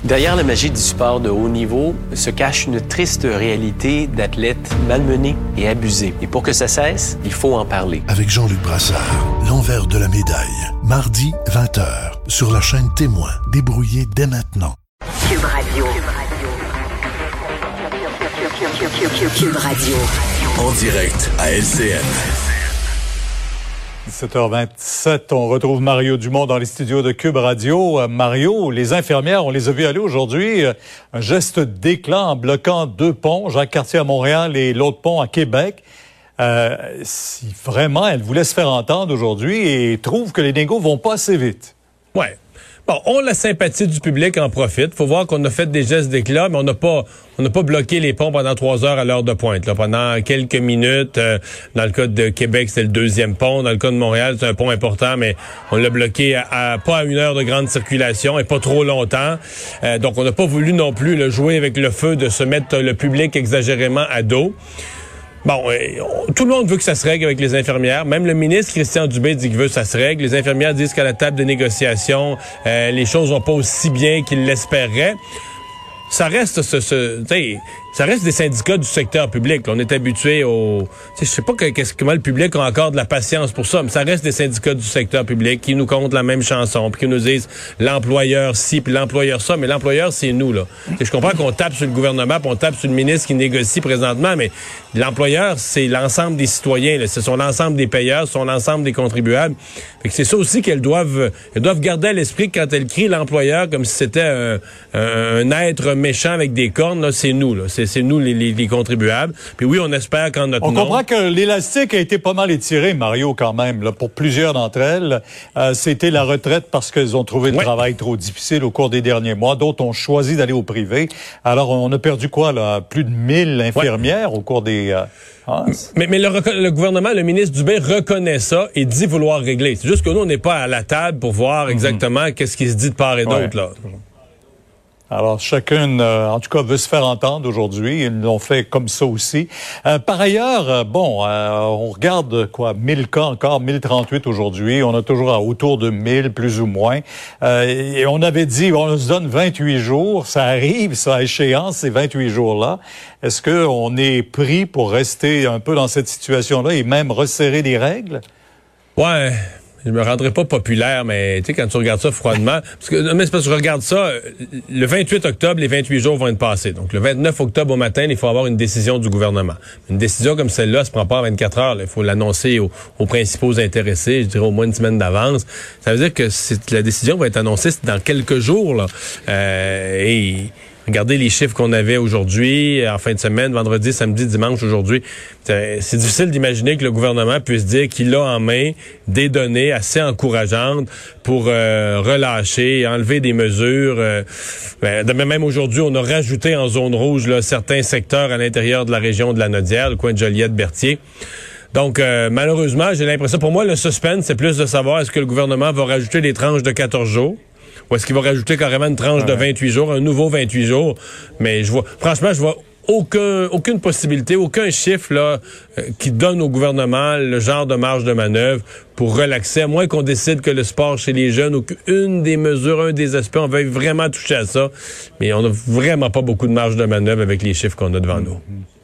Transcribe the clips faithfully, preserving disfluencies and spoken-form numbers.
Derrière la magie du sport de haut niveau se cache une triste réalité d'athlètes malmenés et abusés. Et pour que ça cesse, il faut en parler. Avec Jean-Luc Brassard, l'envers de la médaille. Mardi, vingt heures, sur la chaîne Témoin. Débrouillé dès maintenant. Cube Radio. Cube Radio. En direct à L C N. dix-sept heures vingt-sept, on retrouve Mario Dumont dans les studios de Cube Radio. Euh, Mario, les infirmières, on les a vues aller aujourd'hui, euh, un geste d'éclat en bloquant deux ponts, Jacques-Cartier à Montréal et l'autre pont à Québec. Euh, si vraiment elles voulaient se faire entendre aujourd'hui et trouvent que les négos vont pas assez vite. Ouais. Bon, on la sympathie du public en profite. Faut voir qu'on a fait des gestes d'éclat, mais on n'a pas, on n'a pas bloqué les ponts pendant trois heures à l'heure de pointe. Là, pendant quelques minutes, euh, dans le cas de Québec, c'est le deuxième pont. Dans le cas de Montréal, c'est un pont important, mais on l'a bloqué à, à pas à une heure de grande circulation et pas trop longtemps. Euh, donc, on n'a pas voulu non plus le jouer avec le feu de se mettre le public exagérément à dos. Bon, euh, on, tout le monde veut que ça se règle avec les infirmières. Même le ministre Christian Dubé dit qu'il veut que ça se règle. Les infirmières disent qu'à la table de négociation, euh, les choses vont pas aussi bien qu'ils l'espéraient. Ça reste ce, ce tu ça reste des syndicats du secteur public. On est habitué au, je sais pas que, qu'est-ce comment le public a encore de la patience pour ça, mais ça reste des syndicats du secteur public qui nous comptent la même chanson, puis qui nous disent l'employeur ci, puis l'employeur ça, mais l'employeur c'est nous là. T'sais, je comprends qu'on tape sur le gouvernement, puis on tape sur le ministre qui négocie présentement, mais l'employeur c'est l'ensemble des citoyens, là. Ce sont l'ensemble des payeurs, ce sont l'ensemble des contribuables. Fait que c'est ça aussi qu'elles doivent, elles doivent garder à l'esprit que quand elles crient l'employeur comme si c'était un, un, un être méchant avec des cornes, là, c'est nous là. C'est c'est nous les, les, les contribuables. Puis oui, on espère qu'en notre On nom... comprend que l'élastique a été pas mal étiré, Mario, quand même. Là, pour plusieurs d'entre elles, euh, c'était la retraite parce qu'elles ont trouvé le ouais. travail trop difficile au cours des derniers mois. D'autres ont choisi d'aller au privé. Alors, on a perdu quoi, là? Plus de mille infirmières ouais. au cours des... Euh, hein? Mais, mais le, le gouvernement, le ministre Dubé reconnaît ça et dit vouloir régler. C'est juste que nous, on n'est pas à la table pour voir exactement mm-hmm. qu'est-ce qui se dit de part et d'autre, ouais. là. Alors, chacune, euh, en tout cas, veut se faire entendre aujourd'hui. Ils l'ont fait comme ça aussi. Euh, par ailleurs, euh, bon, euh, on regarde, quoi, mille cas encore, mille trente-huit aujourd'hui. On a toujours à autour de mille, plus ou moins. Euh, et on avait dit, on se donne vingt-huit jours. Ça arrive, ça, à échéance, ces vingt-huit jours-là. Est-ce qu'on est pris pour rester un peu dans cette situation-là et même resserrer les règles? Ouais. Je me rendrai pas populaire, mais tu sais, quand tu regardes ça froidement, parce que, mais c'est parce que je regarde ça, le vingt-huit octobre, les vingt-huit jours vont être passés. Donc, le vingt-neuf octobre au matin, il faut avoir une décision du gouvernement. Une décision comme celle-là, ça se prend pas en vingt-quatre heures. Là. Il faut l'annoncer aux, aux principaux intéressés, je dirais au moins une semaine d'avance. Ça veut dire que c'est, la décision va être annoncée dans quelques jours, là. Euh, et... Regardez les chiffres qu'on avait aujourd'hui, en fin de semaine, vendredi, samedi, dimanche, aujourd'hui. C'est difficile d'imaginer que le gouvernement puisse dire qu'il a en main des données assez encourageantes pour euh, relâcher, enlever des mesures. Euh, ben, même aujourd'hui, on a rajouté en zone rouge là, certains secteurs à l'intérieur de la région de la Naudière, le coin de Joliette-Berthier. Donc, euh, malheureusement, j'ai l'impression, pour moi, le suspense, c'est plus de savoir est-ce que le gouvernement va rajouter des tranches de quatorze jours. Ou est-ce qu'il va rajouter carrément une tranche ouais. de vingt-huit jours, un nouveau vingt-huit jours? Mais je vois, franchement, je vois aucun, aucune possibilité, aucun chiffre là euh, qui donne au gouvernement le genre de marge de manœuvre pour relaxer, à moins qu'on décide que le sport chez les jeunes ou qu'une des mesures, un des aspects, on veuille vraiment toucher à ça. Mais on n'a vraiment pas beaucoup de marge de manœuvre avec les chiffres qu'on a devant nous.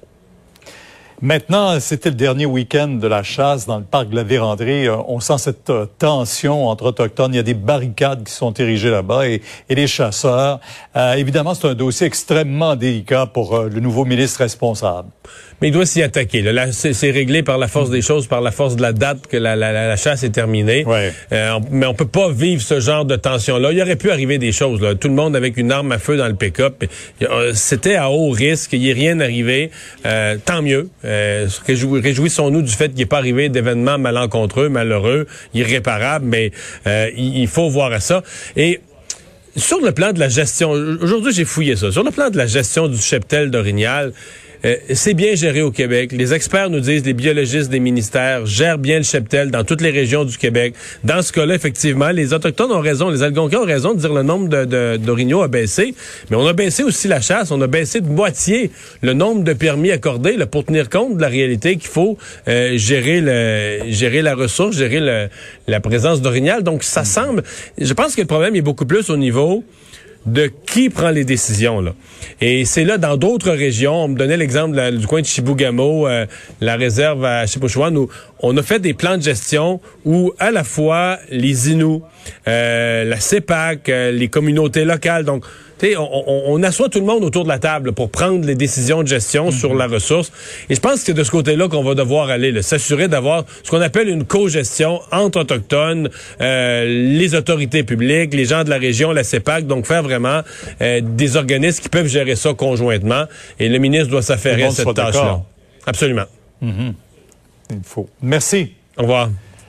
Maintenant, c'était le dernier week-end de la chasse dans le parc de la Vérandrie. On sent cette euh, tension entre Autochtones. Il y a des barricades qui sont érigées là-bas et, et les chasseurs. Euh, évidemment, c'est un dossier extrêmement délicat pour euh, le nouveau ministre responsable. Mais il doit s'y attaquer. Là, là c'est, c'est réglé par la force des choses, par la force de la date que la, la, la chasse est terminée. Ouais. Euh, on, mais on peut pas vivre ce genre de tension-là. Il aurait pu arriver des choses. Là. Tout le monde avec une arme à feu dans le pick-up. C'était à haut risque. Il n'y est rien arrivé. Euh, tant mieux. Euh, réjouissons-nous du fait qu'il n'est pas arrivé d'événements malencontreux, malheureux, irréparables. Mais euh, il, il faut voir à ça. Et sur le plan de la gestion, aujourd'hui j'ai fouillé ça. Sur le plan de la gestion du cheptel d'Orignal, Euh, c'est bien géré au Québec. Les experts nous disent, les biologistes des ministères gèrent bien le cheptel dans toutes les régions du Québec. Dans ce cas-là, effectivement, les Autochtones ont raison, les Algonquins ont raison de dire le nombre de, de, d'orignaux a baissé, mais on a baissé aussi la chasse, on a baissé de moitié le nombre de permis accordés là, pour tenir compte de la réalité qu'il faut euh, gérer le gérer la ressource, gérer le, la présence d'orignal. Donc, ça semble... Je pense que le problème est beaucoup plus au niveau de qui prend les décisions, là. Et c'est là, dans d'autres régions, on me donnait l'exemple la, du coin de Chibougamau, euh, la réserve à Chipouchouane, où on a fait des plans de gestion où, à la fois, les Inuits, euh, la CEPAC, euh, les communautés locales, donc, tu sais, on, on, on assoit tout le monde autour de la table pour prendre les décisions de gestion mm-hmm. sur la ressource. Et je pense que c'est de ce côté-là qu'on va devoir aller, là, s'assurer d'avoir ce qu'on appelle une co-gestion entre Autochtones, euh, les autorités publiques, les gens de la région, la CEPAC, donc faire vraiment euh, des organismes qui peuvent gérer ça conjointement. Et le ministre doit s'affairer à cette tâche-là. Absolument. Mm-hmm. Il faut. Merci. Au revoir.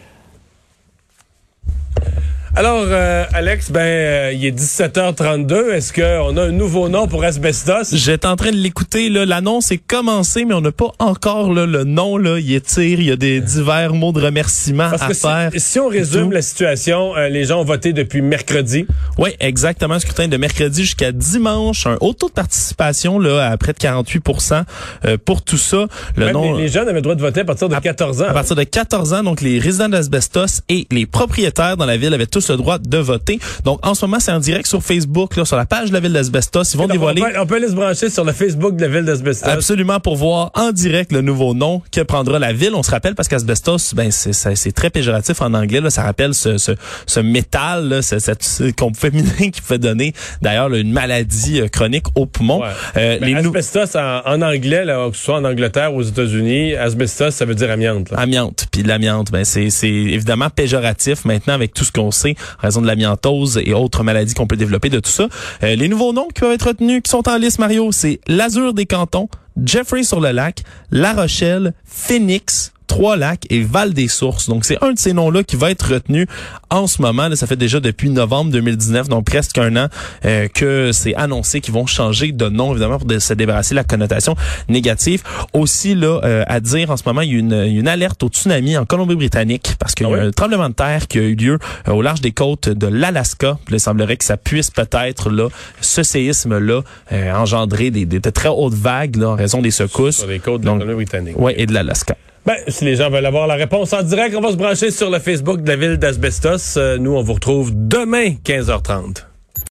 Alors, euh, Alex, ben, euh, il est dix-sept heures trente-deux. Est-ce qu'on a un nouveau nom pour Asbestos? J'étais en train de l'écouter, là. L'annonce est commencée, mais on n'a pas encore là, le nom, là. Il étire, il y a des divers mots de remerciement Parce à que faire. Si, si on résume la situation, euh, les gens ont voté depuis mercredi. Oui, exactement. Scrutin de mercredi jusqu'à dimanche. Un haut taux de participation, là, à près de quarante-huit pour cent euh, pour tout ça. Le Même nom, les, les jeunes avaient le droit de voter à partir de quatorze ans. À partir de quatorze ans, donc les résidents d'Asbestos et les propriétaires dans la ville avaient tous le droit de voter. Donc, en ce moment, c'est en direct sur Facebook, là, sur la page de la ville d'Asbestos. Ils vont donc, dévoiler... On peut, on peut aller se brancher sur le Facebook de la ville d'Asbestos. Absolument, pour voir en direct le nouveau nom que prendra la ville. On se rappelle, parce qu'Asbestos, ben, c'est, c'est, c'est très péjoratif en anglais, là. Ça rappelle ce, ce, ce métal, là, ce, cette, ce qu'on féminin qui peut donner, d'ailleurs, là, une maladie euh, chronique au poumon. Ouais. Euh, ben, les asbestos, en, en anglais, là, que ce soit en Angleterre ou aux États-Unis, asbestos, ça veut dire amiante, là. Amiante. Puis l'amiante, ben, c'est, c'est évidemment péjoratif maintenant avec tout ce qu'on sait en raison de l'amiantose et autres maladies qu'on peut développer de tout ça. Euh, les nouveaux noms qui peuvent être retenus, qui sont en liste, Mario, c'est l'Azur des Cantons, Jeffrey-sur-le-Lac, La Rochelle, Phoenix, Trois-Lacs et Val-des-Sources. Donc, c'est un de ces noms-là qui va être retenu en ce moment. Là, ça fait déjà depuis novembre deux mille dix-neuf, donc presque un an, euh, que c'est annoncé qu'ils vont changer de nom, évidemment, pour de, se débarrasser de la connotation négative. Aussi, là, euh, à dire, en ce moment, il y a une, une alerte au tsunami en Colombie-Britannique parce qu'il ah y a oui? un tremblement de terre qui a eu lieu euh, au large des côtes de l'Alaska. Puis, il semblerait que ça puisse peut-être, là, ce séisme-là, euh, engendrer des, des, de très hautes vagues, là, en raison des secousses. Sur les côtes de la Colombie-Britannique. Oui, et de l'Alaska. Ben, si les gens veulent avoir la réponse en direct, on va se brancher sur le Facebook de la ville d'Asbestos. Euh, nous, on vous retrouve demain, quinze heures trente.